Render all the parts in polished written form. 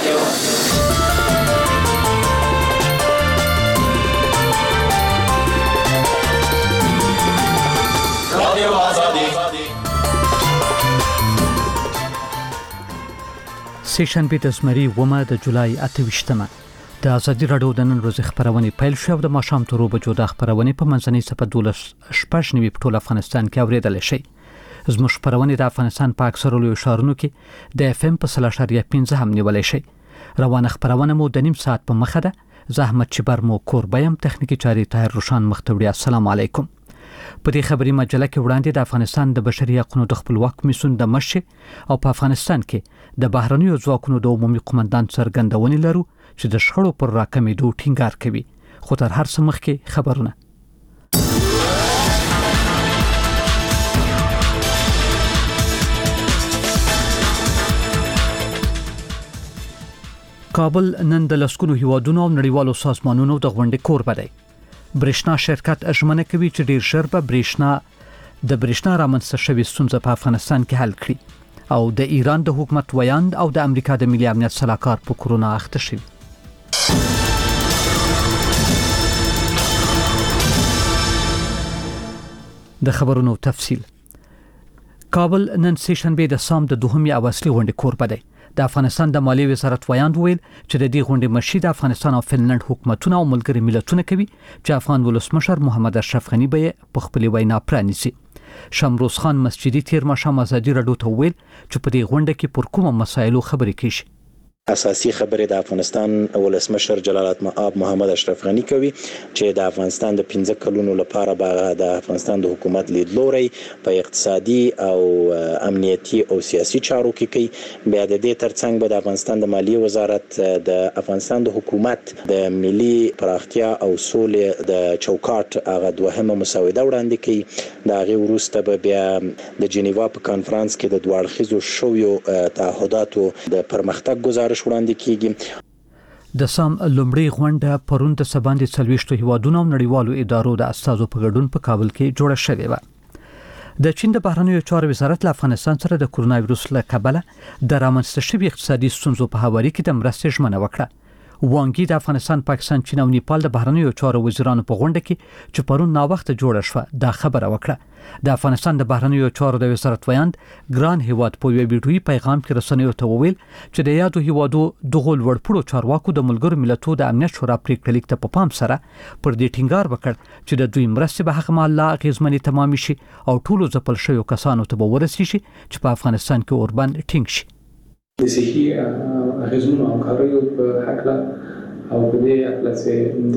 سه‌شنبه د زمري 9 د جولای 28مه د ازادي راډیو د نن ورځې خبرونه پیل شو د ماښام تر 2 بجو د خبرونه په منځنۍ صفه 12 په ټول افغانستان کې اوریدل شي. زموږ خبرونه د افغانستان په اکثرو لوی ښارونو کې د FM په 3.15 هم نیولای شي. روانه خبرونه مو د نیم ساعت په مخه ده. زحمت چبر مو کوربایم تخنیکی چاري طاهر روشان مختوړي. السلام علیکم. په دې خبري مجله کې وړاندې د افغانستان د بشري حقوقو د خپلواک کمیسیون د مشر او په افغانستان کې د بهرنیو ځواکونو د عمومي قومندان څرګندونې لرو چې د شخړو پر راکمېدو ټینګار کوي. خو تر هر څه مخکې خبرونه. کابل نن د لسکونو هیوادونو او نړیوالو سازمانونو د غونډې کوربه دی. برېښنا شرکت ژمنه کوي چې ډیر ژر به برېښنا رامنځته شوې ستونزه په افغانستان کې حل کړي او د ایران د حکومت ویاند او د امریکا د ملي امنیت صلاحکار په کرونا اخته شوی. د خبرونو تفصیل. کابل نن سه‌شنبه د سام د دوهمې او اصلي غونډې کوربه دی. د افغانستان د مالیې وزارت ویاند ویل چې د دې غونډې مشري د افغانستان او فنلند حکومتونه او ملګري ملتونه کوي چې افغان ولسمشر محمد اشرف غنی به په خپل وینا پرانیسي. شمروز خان مسجدي تیر ماښام ازادي راډیو ته ویل چې په دې غونډه کې پر کومه مسایلو خبرې کیږي. اساسي خبره د افغانستان ولسمشر جلال المآب محمد اشرف غنی کوي چې د افغانستان د 15 کلونو لپاره د افغانستان د حکومت لیدلوري په اقتصادي او امنیتي او سیاسي چارو کې کوي. بیا د دې ترڅنګ به د افغانستان د مالیې وزارت د افغانستان د حکومت د ملي پراختیا او سولې د چوکاټ هغه دوهمه مسوده وړاندې کوي. دا غي وروسته به بیا د جنیوا په کانفرنس کې د دوړخیزو شویو تعهداتو د پرمختګ گزارش وړاندې کیږي. د سام لومړی غونډه پرون د سباندې 40 هیوادونو او نړیوالو ادارو د استازو په ګډون په کابل کې جوړه شوې و. د چین د بهرنیو چارو وزارت له افغانستان سره د کرونا وایروس له کبله د رامنځته شوي اقتصادي ستونزو په حواله کې د مرستې ژمنه وکړه. وانګي د افغانستان، پاکستان، چین او نیپال د بهرنیو چارو وزیرانو په غونډه کې چې پرون نا وخت جوړه شوه دا خبره وکړه. د افغانستان د بهرنیو چارو د وزارت ویاند ګران هیواد په یو ویډیوي پیغام کې رسنیو ته وویل چې د یادو هیوادو دغه لوړپوړو چارواکو د ملګرو ملتونو د امنیت شورا پریکړه لیک ته په پام سره پر دې ټینګار وکړ چې د دوی مرستې به هغه مهال لا اغیزمنې تمام شي او ټولو ځپل شویو کسانو ته به ورسیږي چې په افغانستان کې اوربند ټینګ شي. د صحي اغیزونو او کاریو په حق او په دې اړه چې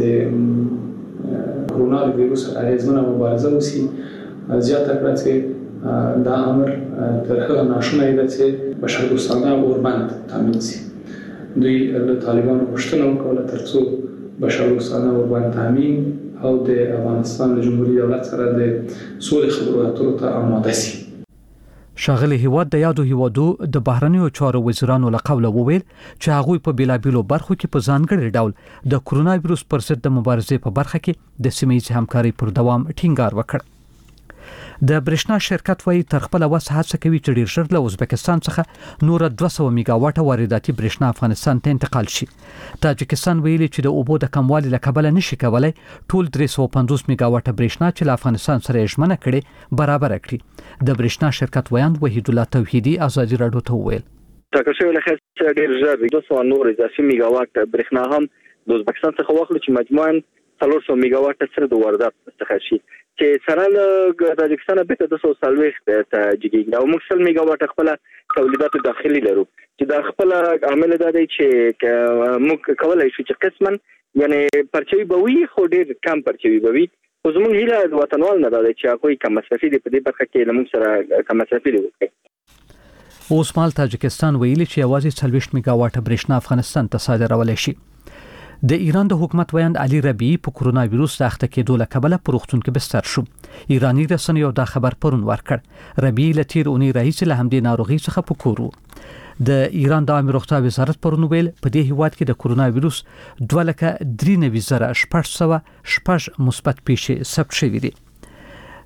د کرونا وایروس اغیزمنه مبارزه وسی زیاته کړه چې دا امر تر هغه ناشونی دی چې بشر دوستانه اوربند تامین شي. دوی له طالبانو پوښتنه وکړه ترڅو بشر دوستانه اوربند تامین او د افغانستان د جمهوریت دولت سره د سولې خبرو اترو ته آماده شي. شاغلی هیواد د یادو هیوادو د بهرنیو چارو وزیرانو له قوله وویل چې هغوی په بیلابیلو برخو کې په ځانګړي ډول د کرونا وایروس پر ضد د مبارزې په برخه کې د سیمه‌ییزې همکارۍ پر دوام ټینګار وکړ. د برېښنا شرکت وایي تر خپل وسه هڅه کوي چې ډیر ژر له ازبکستان څخه نور 200 میگاواټه وارداتي برېښنا افغانستان ته انتقال شي. تاجکستان ویلي چې د اوبو د کموالي له کبله نشي کولای ټول 350 میگاواټه برېښنا چې له افغانستان سره ژمنه کړي برابر کړي. د برېښنا شرکت ویاند وحید الله توحیدی ازادي راډیو ته وویل ټاکل شوی لخوا ډیر ژر 200 نور اضافي میگاواټ برېښنا هم د ازبکستان څخه واخلو چې مجموعاً 400 میگاواټ سره د واردات څخه شي چې سره له تاجکستان به 240 ته جګیږي او موږ 100 میگاواټ خپل تولیدات داخلي لرو چې دا خپل عامل دا دی چې موږ کولای شو چې قسمن یعنی پرچوي به وي خو ډیر کم پرچوي به وي. خو زموږ هیله د وطنوال نه دا دی چې هغوی کم مصرفي دي په دې برخه کې له موږ سره کم مصرفي دي وکړي. اوس مهال تاجکستان ویلي چې یوازې 40 میگاواټه برېښنا افغانستان ته صادرولای شي. د ایران د حکومت ویاند علي ربیعي په کرونا وایروس د اخته کېدو له کبله په روغتون کې بستر شو. ایرانی رسنیو دا خبر پرون ورکړ. ربیعي له تیر اونۍ راهیسې له همدې ناروغۍ څخه په کور و. د ایران د عامه روغتیا وزارت پرون ویل په دې هیواد کې د کرونا وایروس 2,93,600 مثبت پیښې ثبت شوې دي.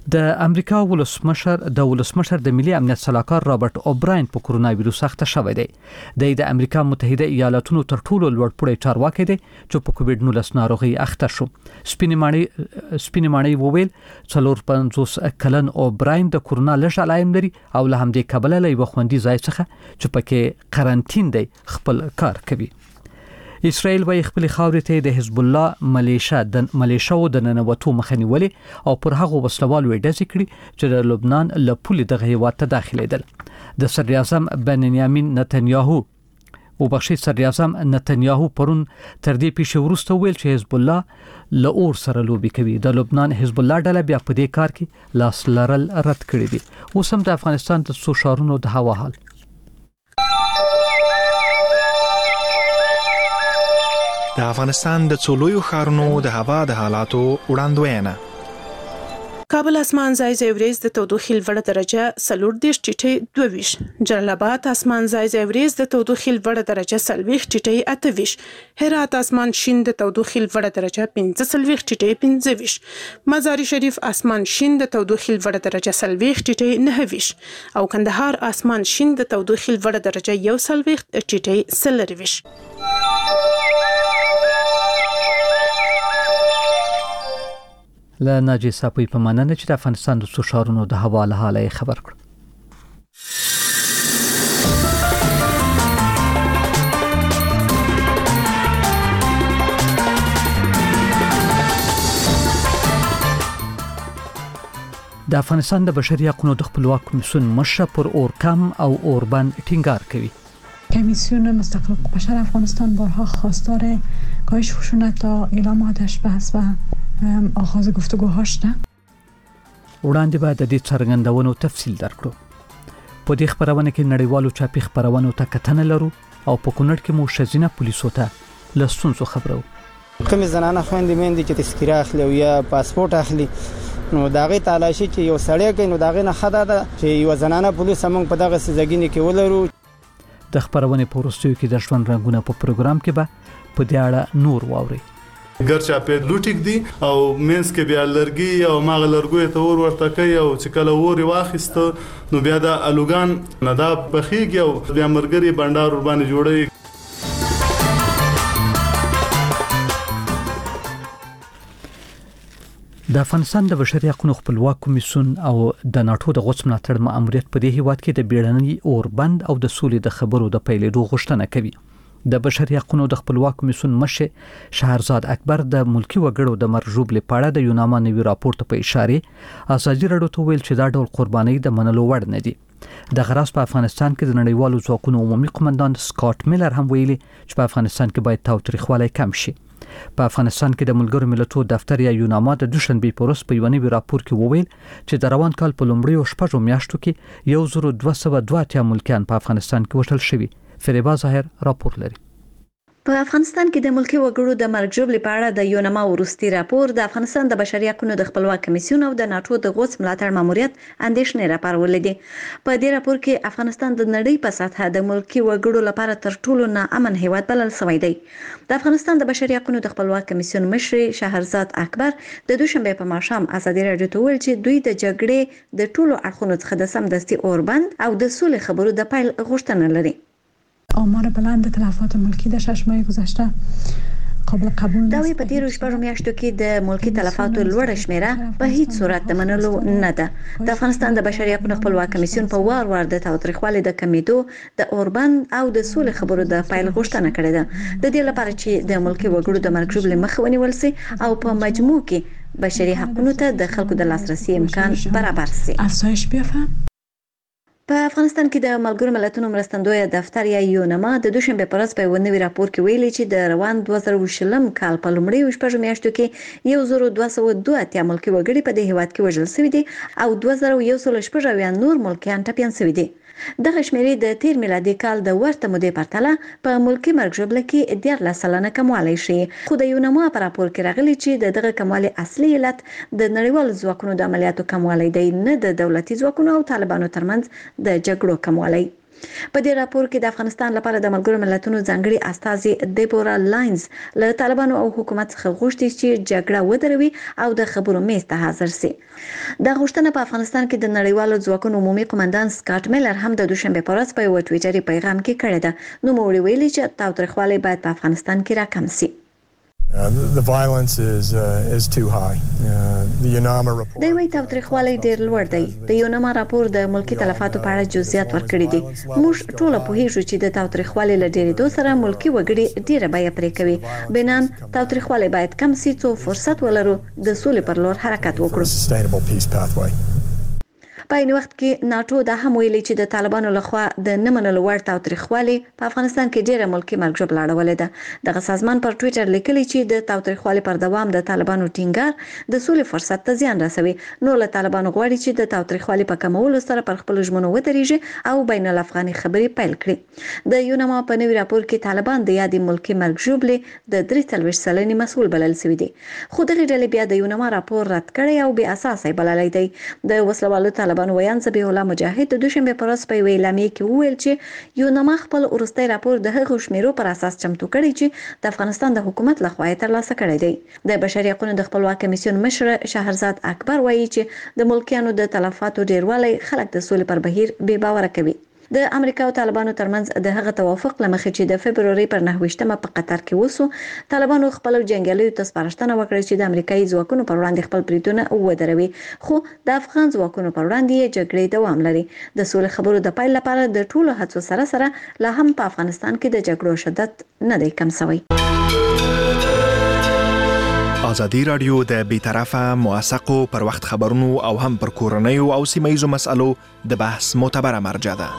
د امریکا ولسمشر د ملي امنیت سلاکار رابرټ اوبراین په کورونا وایروس اخته شوی دی. د امریکا متحده ایالاتونو تر ټولو لوړپوړی چارواکي دی چې په کووډ-19 ناروغي اخته شو. سپینماني وویل 45 کلن اوبراین د کورونا لږ علایم لري او له همدې کبله له یو خوندي ځای څخه چې پکې قرنټین دی خپل کار کوي. اسرائیل وايي خپل خاورې ته د حزب الله ملیشو د ننوتو مخنیولې او پر هغه وسلوال وډځ کړي چې د لبنان له پولې دغه هیواد ته داخليدل. د صدر اعظم بنیامین نتنیاهو پرون تر دې پیښې وروسته ویل چې حزب الله له اور سره لوبي کوي. د لبنان حزب الله ډله بیا په دې کار کې لاس لرل رد کړی دي. اوس هم د افغانستان د څو ښارونو د هوا حال. د افغانستان د څولویو ښارونو د هوا د حالاتو وړاندوینه. کابل اسمان ځای ورځ د تودوخې لوړه درجه 40 ټیټې 22. جلال آباد اسمان ځای ورځ د تودوخې لوړه درجه 40 ټیټې 28. هرات اسمان شین د تودوخې لوړه درجه 45 ټیټې 25. مزار شریف اسمان شین د تودوخې لوړه درجه 40 ټیټې 29. او کندهار اسمان شین د تودوخې لوړه درجه 41 ټیټې 40. له ناجی صاحب په مننه چې د افغانستان د څو ښارونو د هوا له حاله خبر کړ. د افغانستان د بشري حقوقو د خپلواک کمیسیون مشر پر اورکم او اوربند ټینګار کوي. کمیسیون مستقل بشر افغانستان بارها خواستار کاهش خشونت تا اعلام آتش بس و آغاز گفتگوهاش ده. وړاندې باید د دې څرګندونو تفصیل درکړو. په دې خبرونه کې نړیوالو چاپی خبرونو ته کتنه لرو او په کونړ کې مو شزینه پولیسو ته لستونزو خبرو. کوم زنانه خويندې مېندې چې تذکره اخلي او یا پاسپورت اخلي نو داغه تلاشي چې یو سړی کوي نو داغه نه خدا ده چې یو زنانه پولیس موږ په دغه سزګینه کې ولرو. د خبرونه په ورستیو کې د ژوند رنگونه په پروګرام کې به په دې اړه نور واوري. ګرچا په لوټیک دی او مینس کې بیا لرګي او ماغ لرګو ته ورته کوي او چې کله ووري واخیست نو بیا د الوغان نه دا بخیږي او بیا مرګري بندر باندې جوړي. د افغانستان د بشري حقوقو خپلواک کمیسیون او د ناتو د غوڅ ملاتړ ماموریت په دې هیواد کې د بیړنۍ اوربند او د سولې د خبرو د پیلېدو غوښتنه کوي. د بشري حقوقو د خپلواک کمیسیون مشر شهرزاد اکبر د ملکی وګړو د مرجوب لپاره د یوناما نوي راپورټ په اشاره ازادي راډیو ته ویل چې دا ډول قرباني د منلو وړ نه دي. د غراس په افغانستان کې د نړیوالو ځواکونو عمومي قومندان سکاټ میلر هم ویلي چې په افغانستان کې باید تاوتریخوالی کم شي. په افغانستان کې د ملګرو ملتونو دفتر یا یوناما د دوشنبه په ورځ په یو نوي راپور کې وویل چې د روان کال په لومړیو شپږو میاشتو کې 1202 ملکیان په افغانستان کې وژل شوي. فریبا ظاهر راپور لري. په افغانستان کې د ملکی وګړو د مرګ ژوبلې په اړه د یوناما وروستي راپور د افغانستان د بشري حقوقو د خپلواک کمیسیون او د ناتو د غوڅ ملاتړ ماموریت اندېښنې راپارولې دي. په دې راپور کې افغانستان د نړۍ په سطحه د ملکی وګړو لپاره تر ټولو ناامن هیواد بلل شوی دی. د افغانستان د بشري حقوقو د خپلواک کمیسیون مشر شهرزاد اکبر د دوشنبه په ماښام ازادي راډیو ته ویل چې دوی د جګړې د ټولو اړخونو څخه د سمدستي اوربند او د سولې خبرو د پیل غوښتنه لري. آمار بلند تلفات ملکی در 6 ماه گذشته قابل قبول نیست. دا په تیرو شپږو میاشتو کې د ملکی تلفاتو لوړه شمیره په هیڅ صورت د منلو نه ده. د افغانستان د بشري حقوقو خپلواک کمیسیون په وار د تاوتریخوالي د کمیدو د اوربند او د سولې خبرو د پیل غوښتنه کړې ده د دې لپاره چې د ملکی وګړو د مرګ ژوبلې مخ ونیول شي او په مجموع کې بشري حقوقو ته د خلکو د لاسرسي امکان برابر شي. افزایش بیافته. په افغانستان کې د ملګرو ملتونو مرستندوی دفتر یا یوناما د دوشنبه په ورځ په یو نوي راپور کې ویلي چې د روان 2020 کال په لومړیو شپږو میاشتو کې 1202 ملکي وګړي په دې هیواد کې وژل شوي دي او 2116 نور ملکیان ټپیان شوي دي. دغه شمیرې د تیر میلادي کال د ورته مودې پرتله په ملکی مرګ ژوبله کې 14% کموالی شي. خو د یوناما په راپور کې راغلي چې دغه کموالی اصلي علت د نړیوالو ځواکونو د عملیاتو کموالی دی، نه د دولتي ځواکونو او طالبانو ترمنځ د جګړو کموالی. په دې راپور کې د افغانستان لپاره د ملګرو ملتونو ځانګړي استازي دیبورا لاینز له طالبانو او حکومت څخه غوښتي چې جګړه ودروي او د خبرو میز ته حاضر شي. دا غوښتنه په افغانستان کې د نړیوالو ځواکونو عمومي قومندان سکاټ میلر هم د دوشنبه په ورځ په یو ټویټري پیغام کې کړې ده. نو موري ویلي چې تاوتریخوالی باید په افغانستان کې راکم شي. The violence is too high. The UNAMA report. د وی تاوتریخوالی ډیر لوړ دی. د یوناما راپور د ملکی تلفاتو په اړه جزئیات ورکړي دي. موږ ټول په هیڅ چې د تاوتریخوالی له ډیرېدو سره ملکی وګړي ډیره بیه پرې کوي. بنان تاوتریخوالی باید کم شي څو فرصت ولرو د سولې پر لور حرکت وکړو. په این وخت کې ناتو دا هم ویلي چې د طالبانو لخوا د نه منلو وړ تاوتریخوالی په افغانستان کې ډیره ملکی مرګ ژوبل اړولې ده. دغه سازمان پر ټویټر لیکلی چې د تاوتریخوالی پر دوام د طالبانو ټینګار د سولې فرصت ته زیان رسوي. نو له طالبانو غواړي چې د تاوتریخوالی په کمولو سره پر خپل ژمنو ودرېږي او بین الافغاني خبرې پیل کړي. د یوناما په نوي راپور کې طالبان د یادې ملکی مرګ ژوبلې د 43 سلنې مسؤل بلل شوی دي. خو دغه ډلې بیا د یوناما راپور رد کړی او بې اساسه بللی دی. د وسلوالو طالبانو ویان زبیح الله مجاهد د دوشنبه پر ورځ په اعلامیه کې وویل چې یوناما خپل ورستي راپور د هغو شمیرو پر اساس چمتو کړی چې د افغانستان د حکومت لخوا یې ترلاسه کړی دی. د بشري حقوقو د خپلواک کمیسیون مشر شهرزاد اکبر وایي چې د ملکیانو د تلفاتو ډیروالی خلک د سولې پر بهیر بې باور کوي. د امریکا او طالبانو ترمنځ د هغه توافق لمخې چې د فبرवरी پر 9مه په قطر کې وسو، طالبانو خپل جنگیالیو ته سپارښتنه وکړه چې د امریکایي ځواکونو پر وړاندې خپل بریدونه ودروي، خو د افغان ځواکونو پر وړاندې جګړې دوام لري. د سولې خبرو د پیل لپاره د ټولو هڅو سره لا هم په افغانستان کې د جګړو شدت نه دی کم شوی. ازادي رادیو د بیطرفه موثقو پر وخت خبرونو او هم پر کورنیو او سیمه‌ییزو مسألو د بحث معتبره مرجع ده.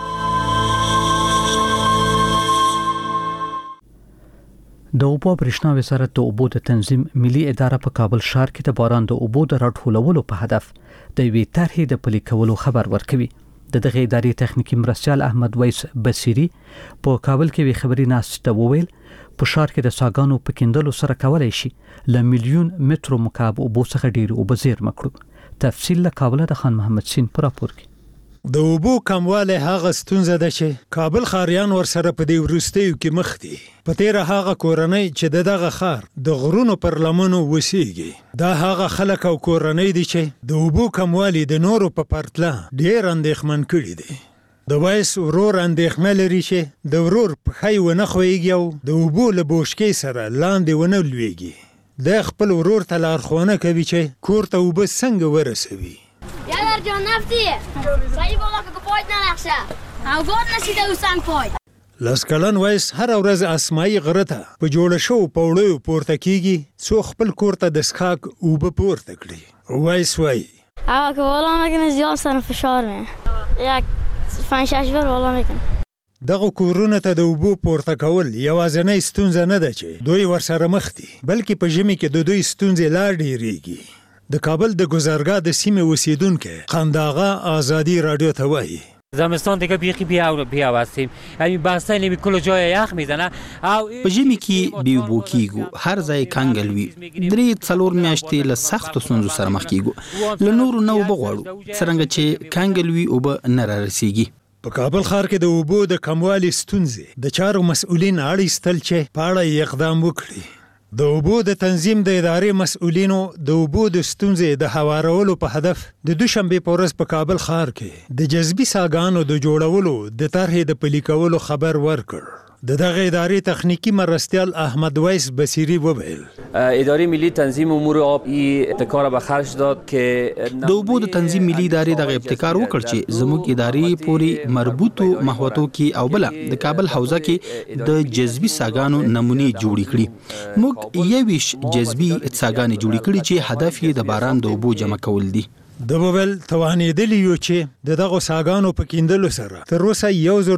د اوبو برېښنا وزارت د اوبو د تنظیم ملي اداره په کابل ښار کې د باران د اوبو د راټولولو په هدف د یوې طرحې د پلي کولو خبر ورکوي. د دغه ادارې تخنیکی مرستیال احمد ویس بصیری په کابل کې وی خبري ناشته وویل په ښار کې د ساګانو په کیندلو سره کولای شي ل میلیون متر مکعب اوبو څخه ډیر اوبه زیرمه کړو. تفصیل له کابل د خان محمد سین پر راپور کې. د اوبو کمواله هغه ستونزه ده چې کابل خاریان ورسره په دې ورستیو کې مخ دي. په تیر هغه کورنۍ چې دغه خار د غرونو پر لمنو وسیږي، دا هغه خلک او کورنۍ دي چې د اوبو کموالی د نورو په پرتله ډیر اندېښمن کړي دي. د وایس ورور اندېښنه لري چې د ورور پښې ونه خوېږي او د اوبو له بوشکې سره لاندې ونه لویږي. د خپل ورور ته لارښوونه کوي چې کور ته اوبه څنګه ورسوي. یادر جان نفتی سعی بالا که پایت نلخشه او گاد نشیده او سنگ پای. لسکلن وایس هر ورځ اسماعي غره ته په جوړ شو پوړیو پورته کیږي څو خپل کور ته د سکاک اوبه پورته کړي. وایس وایي اما که والا میکنه زیاد سر فشار می یک 5-6 بار والا میکنه. دغه کورونه ته د اوبو پورته کول یوازینۍ ستونزه نه ده چې دوی ورسره مخ دي، بلکې په ژمي کې د دوی ستونزې لا ډېرېږي. د کابل د گذرگاه د سیمه اوسیدونکو خنداغه ازادي رادیو ته وایي زمستان دیگه بیخی بیا وستیم، یعنی بستن نمی کل جای یخ میزنه. په ژمي کې بیوبو کیږو، هر ځای کنګل وي، 3-4 میاشتې له سختو ستونزو سره مخ کیږو، له نورو نه اوبه غواړو څرنګه چې کنګل وي اوبه نه رارسیږي. په کابل ښار کې د اوبو د کموالي ستونزې د چارو مسؤلین اړیستل چې په اړه اقدام وکړي. د اوبو د تنظیم د ادارې مسؤلینو د اوبو د ستونزې د هوارولو په هدف د دوشنبه په ورځ په کابل ښار کې د جذبي ساګانو د جوړولو د طرحې د پلي کولو خبر ورکړ. د دغه ادارې تخنیکی مرستیال احمد ویس بصیری وویل اداره ملی تنظیم امور آب این ابتکار به خرج داد که د اوبو د تنظیم ملی ادارې دغه ابتکار وکړ چې زموږ ادارې پورې مربوطو محوطو کې او بل د کابل حوزه کې د جذبي ساګانو نمونې جوړې کړي. موږ 21 جذبي ساګانې جوړې کړي چې هدف یې د باران د اوبو جمع کول دي. د بوبل توانېدلی یو چې د دغه ساګانو په کیندلو سره تر اوسه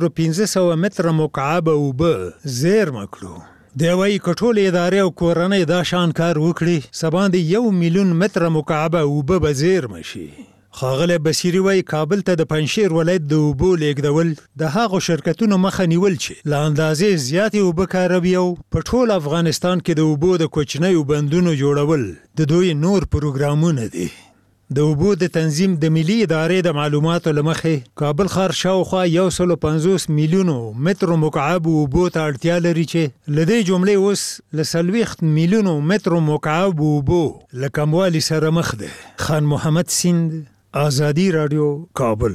1500 متر مکعب اوبه زیرمه کړو. د وایي کټول ادارې او کورنۍ دا شان کار وکړي سبا د 1 میلیون متر مکعب اوبه به زیرمه شي. ښاغلی بصیري وایي کابل ته د پنجشیر ولایت د اوبو لیږدول د هغو شرکتونو مخه نیول چې له اندازې زیاتې اوبه کاروي او په ټول افغانستان کې د اوبو د کوچنیو بندونو جوړول د دوی نور پروګرامونه دي. د اوبو د تنظیم د ملي ادارې د معلوماتو لمخې کابل ښار شاوخوا 150 میلیونو متر مکعب اوبو ته اړتیا لري چې لدې جملې اوس ل 40 میلیونو متر مکعب اوبو له کموالي سره مخ ده. خان محمد سیند، آزادی رادیو، کابل.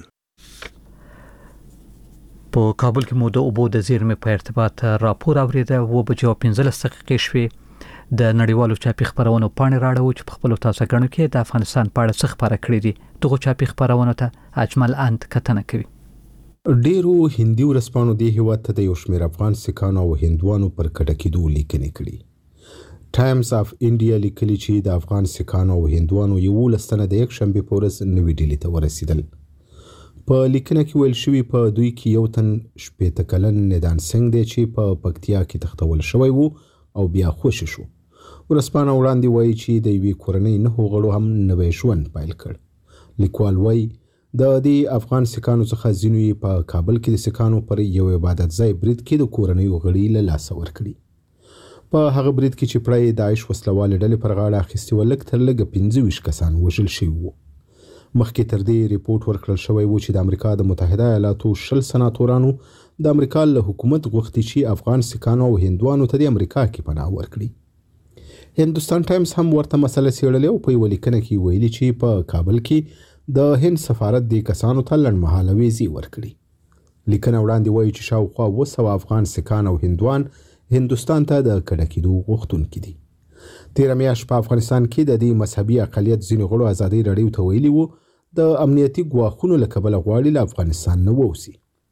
په کابل کې مو د اوبو د زیرمې په ارتباط راپور اوریده و بجو 15 دقیقې شوې. د نړیوالو چاپی خبرونو پاڼې راړو چې په خپل تاسو غنو کې د افغانستان په اړه څه خبره کړې دي. دغه چاپی خبرونو ته اجمل اند کتنه کوي. ډیرو هندي ورسپانو دی هیواد ته د یو شمېر افغان سکانو او هندوانو پر کډه کېدو لیکنې کړي. ټایمز اف انډیا لیکلي چې د افغان سکانو او هندوانو یو لستنه د یک شنبه په ورځ نوې ډیلي ته ورسېدل. په لیکنه کې ویل شوی په دوی کې یو تن 80 کلن ندان سنگ دی چې په پکتیا کې تختول شوی وو او بیا خوش شو. ورسپانه وړاندې وایي چې د یوې کورنۍ 9 غړو هم نوې ژوند پیل کړ. لیکوال وایي د دې افغان سکانو څخه ځینو یې په کابل کې د سکانو پر یو عبادت ځای برید کې د کورنۍ غړي له لاسه ورکړي. په هغه برید کې چې پړی داعش وسلوال ډلې پر غاړه اخیستي و لږ تر لږه 25 کسان وژل شوي وو. مخکې تر دې ریپورت ورکړل شوی و چې د امریکا د متحده ایالاتو 20 سناتورانو د امریکا له حکومت غوښتي چې افغان سکانو او هندوانو ته د امریکا کې پناه ورکړي. هندوستان ټایمز هم ورته مسله څېړلې او په یوه لیکنه کې ویلي چې په کابل کې د هند سفارت دې کسانو ته لنډمهاله ویزې ورکړي. لیکنه وړاندې وایي چې شاوخوا 200 افغان سکان او هندوان هندوستان ته د کډه کېدو غوښتونکي دي. تېره میاشت په افغانستان کې د دې مذهبي اقلیت ځینې غړو ازادۍ راډیو ته ویلي وو د امنیتي ګواښونو له کبله غواړي له افغانستان نه ووځي.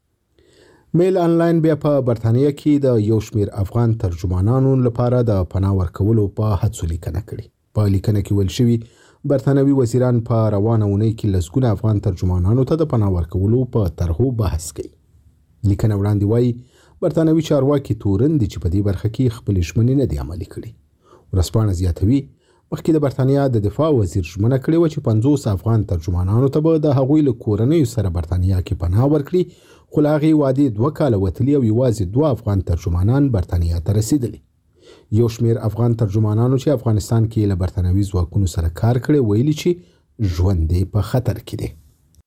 میل آنلاین بیا په برتانیه کې د یو شمېر افغان ترجمانانو لپاره د پناه ورکولو په هڅو لیکنه کړې. په لیکنه کې ویل شوي برتانوي وزیران په روانه اونۍ کې لسګونه افغان ترجمانانو ته د پناه ورکولو په طرحو بحث کوي. لیکنه وړاندې وایي برتانوي چارواکي تورن دي چې په دې برخه کې خپلې ژمنې نه دي عملي کړي. ورځپاڼه زیاتوي مخکې د برتانیا د دفاع وزیر ژمنه کړې وه چې 50 افغان ترجمانانو ته به د هغوی له کورنیو سره برتانیا کې پناه ورکړي، خو له هغې وعدې 2 کاله وتلي او یوازې 2 افغان ترجمانان برتانیا ته رسېدلي. یو شمېر افغان ترجمانانو چې افغانستان کې له برتانوي ځواکونو سره کار کړی ویلي چې ژوند یې په خطر کې دی.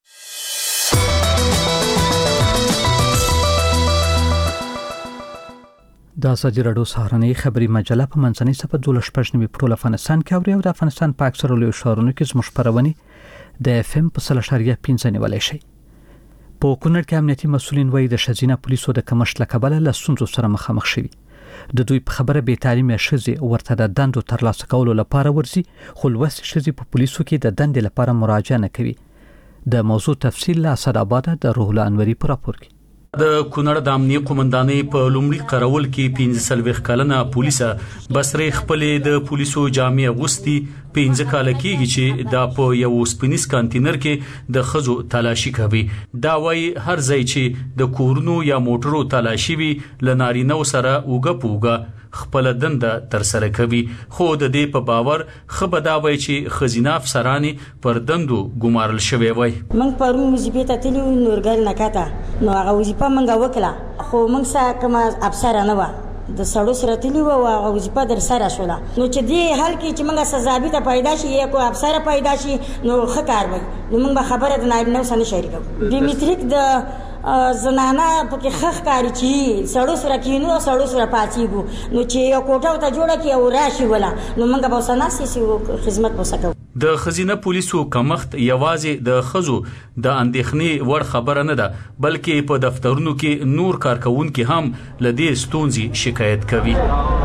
د ازادي راډیو سهارنۍ خبري مجله په منځنۍ صفحه 12 په ټول افغانستان کې اوري او د افغانستان په اکثره لوی ښارونو کې زموږ خبرونه د اف ام په 3.5 نیولای شي. په کونړ کې امنیتي مسولین وایي د شزینه پولیسو د کمښت له کبله له ستونزو سره مخامخ شوي. د دوی په خبره بې تعلیمه ښځې ورته د دندو ترلاسه کولو لپاره ورځي، خو لوستې ښځې په پولیسو کې د دندې لپاره مراجعه نه کوي. د موضوع تفصیل له اسداباد د روح الله انوري په راپور کې. د کونړ د امنیه قومندانۍ په لومړي قرول کې 15 کلنه پولیسه بسرې خپلې د پولیسو جامې اغوستي 15 کال کېږي چې دا په یو سپینیس کانټینر کې د خزو تلاشي کوي. دا وایي هر ځای چې د کورونو یا موټرو تلاشي وي ل نارینه سره اوګه پوګه خپل دنده تر سره کوي، خو د دې په باور خبر دا وایي چې خزینه افسرانی پر دندو ګمارل شوی وای. موږ پرون وظیفه ته تلو نورګل نکاته نو هغه وظیفه موږ وکړه، خو موږ سره کوم افسر نه و د سړو سره تلو او هغه وظیفه در سره شوله. نو چې دې حل کې چې موږ سزابي ته پیدا شي یا کو افسر پیدا شي نو ښه کار وي، نو موږ خبره د نایب نو سره شریکو. ډیمیټریک د زنانه پکې خخ کاری چی سړو سره کینو سړو سره پاتېګو، نو چې یو کوټه ته جوړه کی او راشي ولا نو موږ به سناسي خدمت وسکو. د خزینه پولیسو کمښت یوازې د خزو د اندېښنې وړ خبره نه ده، بلکې په دفترونو کې نور کارکونکو هم لدې ستونزې شکایت کوي.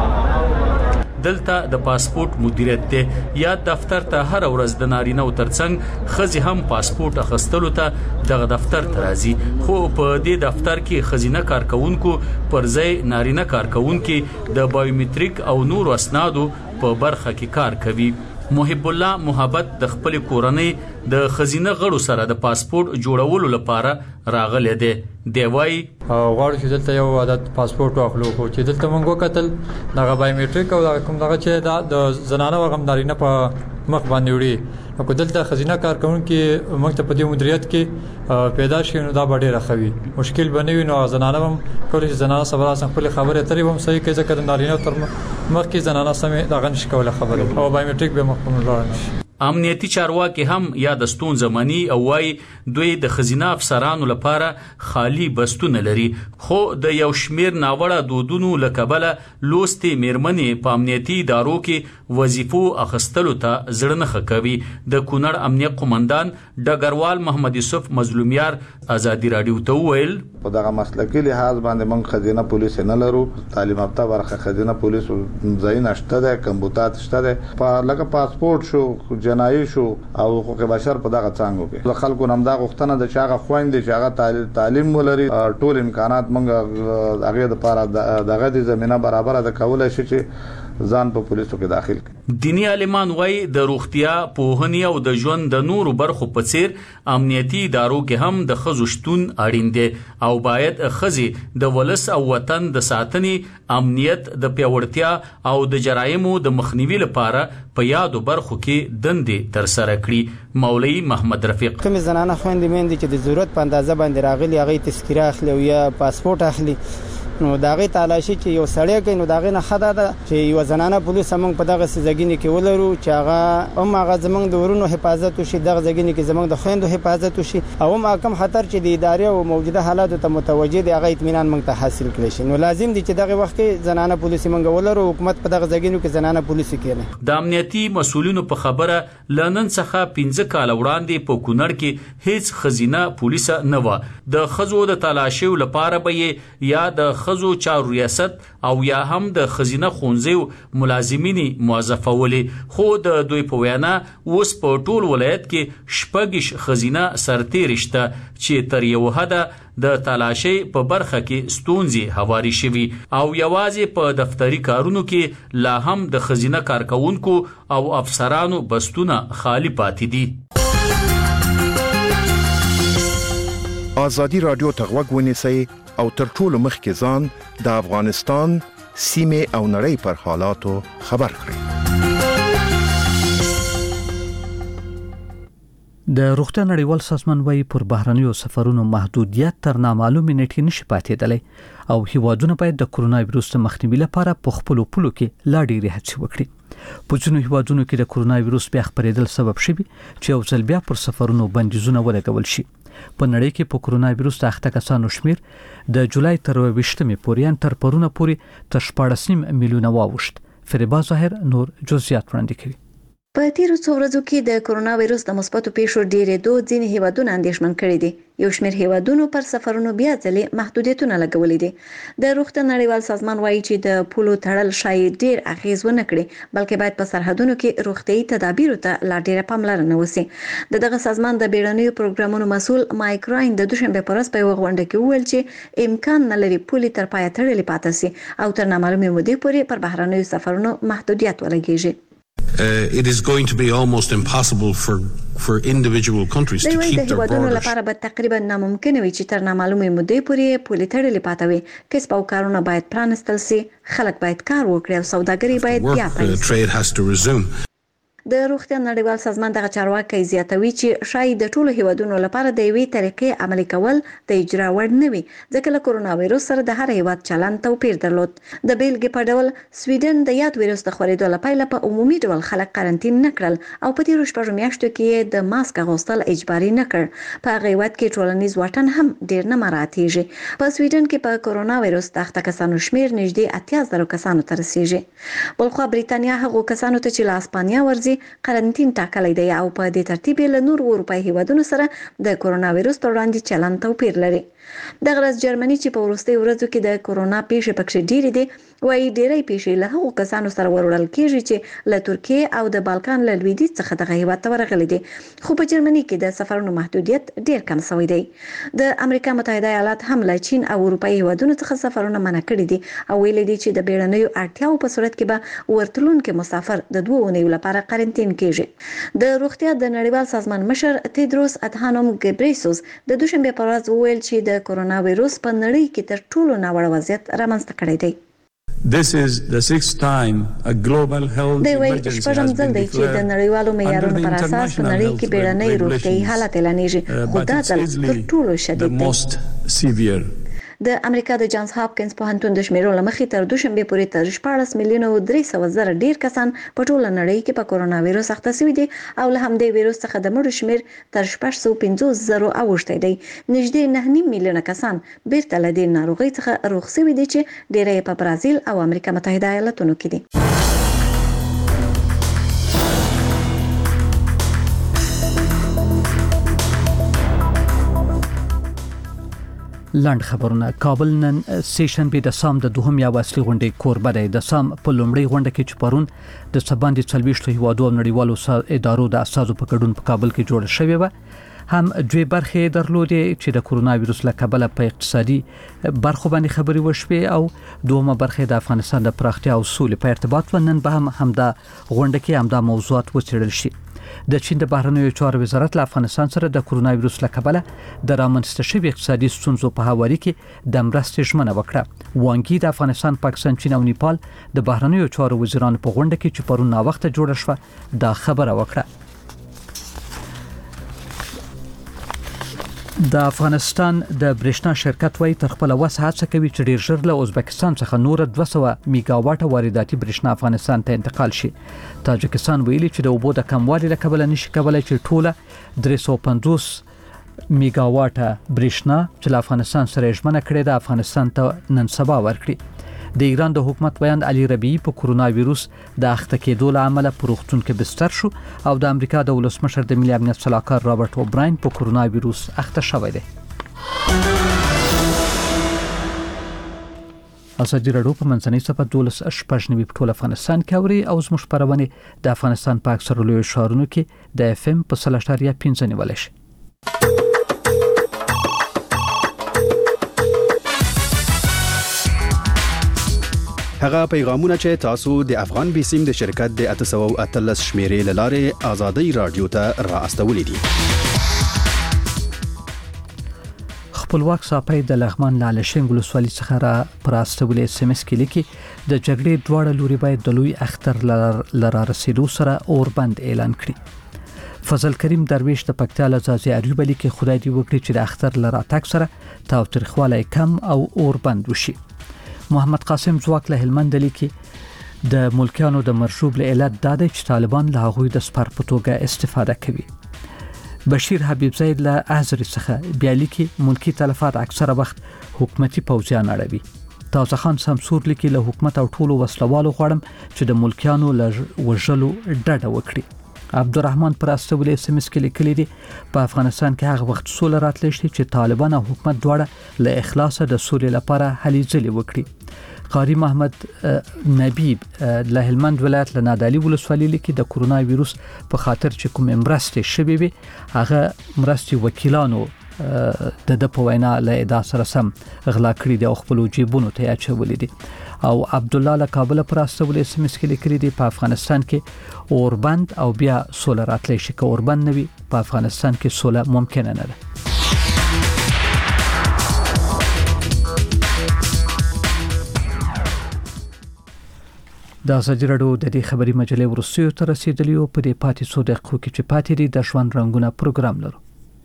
دلته د پاسپورت مدیریت ته یا دفتر ته هر ورځ د نارینه او ترڅنګ خزي هم پاسپورت اخستلو ته دغه دفتر ته راځي، خو په دې دفتر کې خزینه کارکونکو پر ځای نارینه کارکونکو د بایومټریک او نور اسنادو په برخه کې کار کوي. محب الله محبت د خپل کورنۍ د خزینه غړو سره د پاسپورت جوړولو لپاره راغلی دی. دی وایي غواړو چې دلته یو عادت پاسپورت واخلو، خو چې دلته موږ وکتل دغه بایومټریک او کوم دغه چې د زنانه او غمدارینه په مخ باندې وړي، نو دلته خزینه کارکونکو موږ ته په دې مدیریت کې پیدا شي نو دا به ډېر ښه مشکل بنوي. نو زنانه هم کولای شي زنانه سره خپل خبرې اترې هم صحیح کوي، ځکه د نارینه تر مخ کې زنانه سمې دغه نشي کولای خبرې او بایومټریک به مخ په لور نشي. امنیتي چارواکي هم یا د ستونزه مني او وايي دوی د خزینه افسرانو لپاره خالی بستونه لري، خو د یو شمیر ناوړه دودونو لکبله لوستي میرمنې په امنیتي ادارو کې وظیفو اخستلو ته زړه نه کوي. د کونړ امنیت قومندان ډګروال محمد یوسف مظلومیار ازادي رادیو ته وویل په دغه مسلکي لحاظ باندې موږ خزینه پولیس نه لرو، تعلیم یافته برخه خزینه پولیس ځای نشته ده، کمپیوټر شته ده، په لکه پاسپورت شو، جنایي شو او حقوق بشر په دغه څانګو کې خلکو نم دا غوښتنه د چاغه خويندې چې هغه تعلیم ولري، ټول امکانات موږ هغه د لپاره دغه د زمينه برابر ده کولای شي چې ځان په پولیسو کې داخل کړي. دینی عالمان وایي د روغتیا، پوهنې او د ژوند د نورو برخو په څیر امنیتي ادارو کې هم د ښځو شتون اړین دی او باید ښځې د ولس او وطن د ساتنې، امنیت د پیاوړتیا او د جرایمو د مخنیوي لپاره په یادو برخو کې دندې ترسره کړي. مولوي محمد رفیق کوم زنانه خويندې مېندې چې د ضرورت په اندازه باندې راغلي هغه تذکره اخلي او یا پاسپورت اخلي، نو داغه تلاشي چې یو سړی کوي، نو داغه نه خدا ده چې یو زنانه پولیس موږ په دغه سزګینې کې ولرو چې هغه هغه زمونږ د ورونو حفاظت وشي، دغه زګینې کې زمونږ د خويندو حفاظت وشي او هم کم خطر چې د ادارې او موجوده حالاتو ته متوجه دي هغه اطمینان موږ ته حاصل کړي شي. نو لازم دي چې دغه وخت کې زنانه پولیس موږ ولرو، حکومت په دغه زګینو کې زنانه پولیس کړي. د امنیتي مسولینو په خبره لنن څخه 15 کال وړاندې په کونړ کې هیڅ خزینه پولیس نه و. د خزو د تلاشي لپاره به یا د خزو چارو او یا هم د خزینه خونځیو ملازمینی موظفولې، خو د دوی په وینا اوس په ټول ولایت کې شپږ خزینه سرتیر شته چې تر یو حده د تلاشي په برخه کې ستونزې هواري شوي او یوازې په دفتری کارونو کې لا هم د خزینه کارکونکو او افسرانو بستونه خالی پاتې دي. آزادی رادیو ته غوږ ونیسئ او تر ټولو مخکې ځان د افغانستان سیمې او نړۍ پر حالاتو خبر کړئ. د روغتیا نړیوال سازمان وايي پر بهرنیو سفرونو محدودیت تر نامعلومې نېټې نشي پاتېدلی او هیوادونه باید د کرونا وایروس مخنیوي لپاره په خپلو پولو کې لا ډېرې هڅې وکړي. په ځینو هیوادونو کې د کرونا وایروس بیا خپرېدل سبب شوي چې یو ځل بیا پر سفرونو بندیزونه ولګول شي. په نړۍ کې په کرونا وایروس د اخته کسانو شمیر د جولای تر 28مې پورې تر پرونه پورې تر 14 میلیونه واوښت. فریبا ظاهر نور جزئیات وړاندې کوي. په تیرو څو ورځو کې د کرونا وایروس د مثبتو پیښو ډېرېدو ځینې هیوادونه اندېښمن کړي دي. یو شمېر هیوادونو پر سفرونو بیا ځلې محدودیتونه لګولي دي. د روغتیا نړیوال سازمان وایي چې د پولو تړل شاید ډېر اغیز ونه کړي، بلکې باید په سرحدونو کې روغتیايي تدابیرو ته لا ډېره پاملرنه وشي. دغه سازمان د بیړنیو پروګرامونو مسؤل مایک راین د دوشنبه په ورځ په یوه غونډه کې وویل چې امکان نه لري پولي تر پایه تړلې پاتې شي او تر نامعلومې مودې پورې پر بهرنیو سفرونو محدودیت ولګیږي. It is going to be almost impossible for individual countries to keep their borders. لپاره به تقریبا ناممکن وي چې تر نامعلومې مودې پورې پولي تړلې پاتې وي. کسب او کارونه باید پرانستل شي، خلک باید کار وکړي او سوداګري باید بیا پیل شي. Trade has to resume. د روغتیا نړیوال سازمان دغه چارواکي زیاتوي چې شاید د ټولو هیوادونو لپاره د یوې طریقې عملي کول د اجرا وړ نه وي، ځکه له کرونا وایروس سره د هر هیواد چلند توپیر درلود. د بیلګې په ډول سویډن د یاد وایروس د خورېدو لپاره په عمومي ډول خلک قرنټین نه کړل او په تیرو شپږو میاشتو کې د ماسک اغوستل اجباري نه کړ. په هغه هیواد کې ټولنیز واټن هم ډیر نه مراعاتېږي. په سویډن کې په کرونا وایروس د اخته کسانو شمیر نږدې 80,000 کسانو ته رسیږي. بلخو بریتانیا هغو کسانو ته چې له اسپانیا ورځي قرنټین ټاکلی دی او په دې ترتیب له نور اروپایي هیوادونو سره د کرونا وایروس پر وړاندې چلند توپیر لري. دغه ورځ جرمني چې په وروستي ورځو کې د کرونا پیښې پکې ډېرې دي وایي ډېری پیښې له هغو کسانو سره وروړل کېږي چې له ترکیې او د بالکان له لویدیځ څخه دغه هیواد ته ورغلي دي. خو په جرمني کې د سفرونو محدودیت ډېر کم شوی دی. د امریکا متحده ایالات هم له چین او اروپایي هیوادونو څخه سفرونه منع کړي دي او ویلي دي چې د بیړنیو اړتیاو په صورت کې به ورتلونکي مسافر د 2 اونیو لپاره قرنټین کېږي. د روغتیا د نړیوال سازمان مشر تیدروس ادهانوم ګبریسوس د دوشنبه په ورځ وویل چې د کرونا وایروس په نړۍ کې تر ټولو ناوړه وضعیت رامنځته کړی دی. This is the 6th time a global health emergency has been declared د نړیوالو معیارونو پر اساس په نړۍ کې بیړنۍ روغتیايي حالت اعلانېږي، خو دا ځل تر ټولو شدید دی. د امریکا د جانز هاپکینز پوهنتون د شمیرو لمخې تر دوشنبه پورې تر 14 میلیونه او 300 زره ډیر کسان په ټوله نړۍ کې په کورونا وایروس اخته شوي دي او له همدې وایروس څخه د مړو شمیر تر 650 زره اوښتی دی. نږدې 9 میلیونه کسان بیرته له دې ناروغۍ څخه روغ شوي دي چې ډیری په برازیل او امریکا متحده ایالاتونو کې دي. لاند خبرونه. کابل نن سیشنبه د سام د دوهم یا اصلي غونډې کوربه دی. د سام په لومړۍ غونډه کې چې پرون د سباندې 40 هیوادو او نړیوالو ادارو د اساسو په ګډون په کابل کې جوړ شوی و، هم دوی برخې درلودې چې د کورونا وایروس له کبله په اقتصادي برخو باندې خبري وشوي او دومره برخې د افغانستان د پراختیا او سولې په ارتباط و. نن به هم د غونډه کې همدا موضوعات وڅېړل شي. د چین د بهرنیو چارو وزارت له افغانستان سره د کورونا وایروس له کبله د رامنځته شوي اقتصادي ستونزو په حواله کې د مرستې ژمنه وکړه. وانګي د افغانستان، پاکستان، چین او نیپال د بهرنیو چارو وزیرانو په غونډه کې چې پرون نا وخت جوړه شوه دا خبره وکړه. د افغانستان د برېښنا شرکت وایي تر خپل وسه هڅه کوي چې ډیر ژر له ازبکستان څخه نور 200 میگاواټه وارداتي برېښنا افغانستان ته انتقال شي. تاجکستان ویلي چې د اوبو د کموالي له کبله نشي کولای چې ټوله 350 میگاواټه برېښنا چې له افغانستان سره ژمنه کړې ده افغانستان ته نن سبا ورکړي. د ایران د حکومت بیان علي ربیعي په کورونا وایروس د اخته کېدو له امله په روغتون کې بستر شو او د امریکا د ولسمشر د ملي امنیت صلاحکار رابرټ اوبراین په کورونا وایروس اخته شوی دی. ازادي راډیو په منځنۍ صفحه 12 په ټول افغانستان کې اوري او زموږ خبرونه د افغانستان په اکثر لوی ښارونو کې د اف ام په 3.5 نیول شي. هغه پیغامونه چې تاسو د افغان بیسیم د شرکت د 813 شمیرې لاره ازادي رادیو ته را استولې دي. خپلواک صاحب د لغمان لاله شنګ ولسوالۍ څخه را پراستولې اس ام اس کې لیکي د جګړې دواړه لوري باید د لوی اختر لاره رسیدو سره اوربند اعلان کړي. فضل کریم درویش د پکتیا لزازي اریوب لیکي خدای دې وکړي چې د اختر لاره تک سره تاوتریخوالی کم او اوربند وشي. محمد قاسم زواک له هلمند لیکي د ملکیانو د مرشوب له علت دا دی چې طالبان له هغوی د سپر په توګه استفاده کوي. بشیر حبیب زید له ازری څخه بیا لیکي ملکی تلفات اکثره وخت حکومتي پوځیان اړوي. تازه خان سمسور لیکي له حکومت او ټولو وسلوالو غواړم چې د ملکیانو له وژلو ډډه وکړي. عبدالرحمن پر استولې اس ام اس کې لیکلي دي په افغانستان کې هغه وخت سوله راتلی شي چې طالبان او حکومت دواړه له اخلاص د سولې لپاره هلې ځلې وکړي. قاری محمد نبیب له هلمند ولایت له نادعلي ولسوالۍ لیکي د کورونا وایروس په خاطر چې کوم مرستې شوي وي هغه مرستې وکیلانو د په وینا له ادا سره سم غلا کړی دی او خپل جیبونو ته اچولې دي. او عبد الله له کابل پر استولې اس ام اس کې لیکلي دي په افغانستان کې اوربند او بیا سوله راتلی شي که اوربند نوي په افغانستان کې سوله ممکنه نه ده. د ازادي راډیو د دې خبري مجلې ورسېو ته رسیدلی او په دې پاتې څو دقیقو کې چې پاتې دي د ژوند رنگونه پروګرام لرو.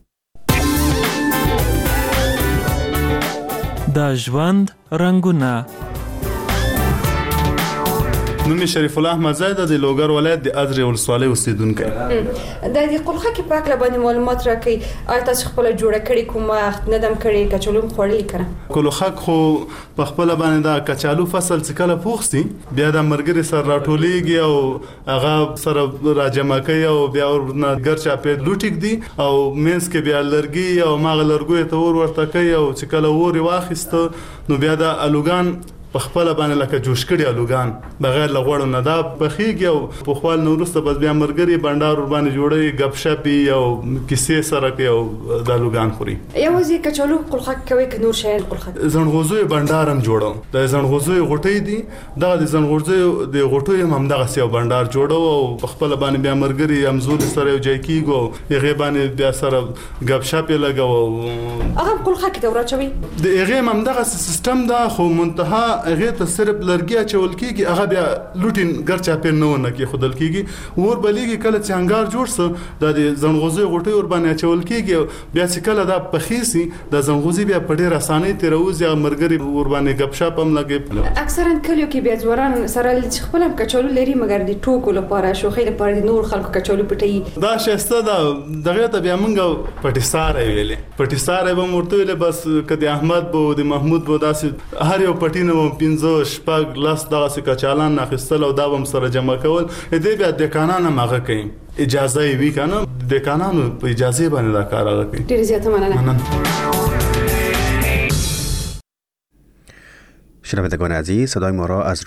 د ژوند رنگونه. نوم شریف الله احمدزاده د لوګر ولایت د ازری ولسوالۍ اوسیدونکی. د دې قلخه کې پاک لبانې معلومات راکړي آیا تاسو خپل جوړه کړی کومه ندم کړی کچالو خوړلې کړه؟ قلخه خو په خپل باندې دا کچالو فصل چې کله پوښتي بیا د مرګري سره راټولېږي او هغه سره راجمع کوي او بیا ورنه ګرچا په لوټیک دي او مینس کې بیا لرګي او ماغه لرګو ته ورته کوي او چې کله ور واخیسته نو بیا د الوګان په خپل باندې لکه جوش کړي الوګان بغیر لغوړو نه دا بخیږي او په خپل نورسته بس بیا مرګري بندر باندې جوړي غب شپي او کیسې سره کوي او د الوګان خوري. یوازې کچالو قلخه کوي که نور شی قلخه؟ زنغوزوی بندرم جوړو د زنغوزوی غټي دي دا د زنغوزوی د غټو هم دغه سیو بندر جوړو او په خپل باندې بیا مرګري امزور سره یو ځای کیږي یغه باندې بیا سره غب شپي لګاو هغه قلخه کې دا ورچوي د یغه هم دغه سیستم دا خو منتها هغه ته صرف لرګي اچول کیږي هغه بیا لوټین ګرچا په نه کې خودل کیږي ور بلیږي کله چې انګار جوړ سه د زنغوزي غټي ور باندې اچول کیږي بیا چې کله دا پخیسي د زنغوزي بیا په ډېر اسانۍ تیروزي مرګري ور باندې غب شپ هم لګي اکثرا کلیو کې بیا ځوران سره چې خپل کچالو لري مګر د ټوکو لپاره شوخي لپاره د نور خلکو کچالو پټي دا شسته دا دغه ته بیا موږ پټیسار ویلې پټیسار به مرته ویلې بس کدي احمد بو د محمود بو داسې هر یو پټینو 15 شپږ لاس دغه کچالان ناخستل او دا هم سره جمع کول دې بیا د قانون ماغه کوي اجازه وی کنه د قانون په اجازه باندې دا کار کوي ډیر زیاته مننه شنوندگان عزیز صدای ما را از